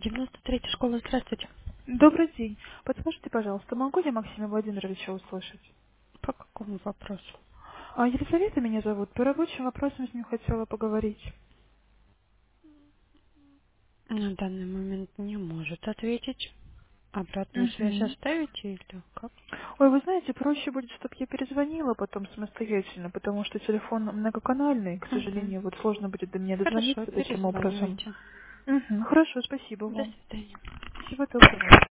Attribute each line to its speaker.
Speaker 1: 93-я школа, здравствуйте.
Speaker 2: Добрый день. Подскажите, пожалуйста, могу я Максима Владимировича услышать?
Speaker 1: По какому вопросу?
Speaker 2: Елизавета меня зовут. По рабочим вопросам с ним хотела поговорить.
Speaker 1: На данный момент не может ответить. Обратную связь
Speaker 2: Угу.
Speaker 1: оставите или как?
Speaker 2: Ой, вы знаете, проще будет, чтобы я перезвонила потом самостоятельно, потому что телефон многоканальный, к
Speaker 1: Угу.
Speaker 2: сожалению, вот сложно будет до меня
Speaker 1: Хорошо,
Speaker 2: дозвониться таким образом.
Speaker 1: перезванивайте.
Speaker 2: Угу. Хорошо, спасибо
Speaker 1: До
Speaker 2: вам.
Speaker 1: свидания.
Speaker 2: Всего доброго.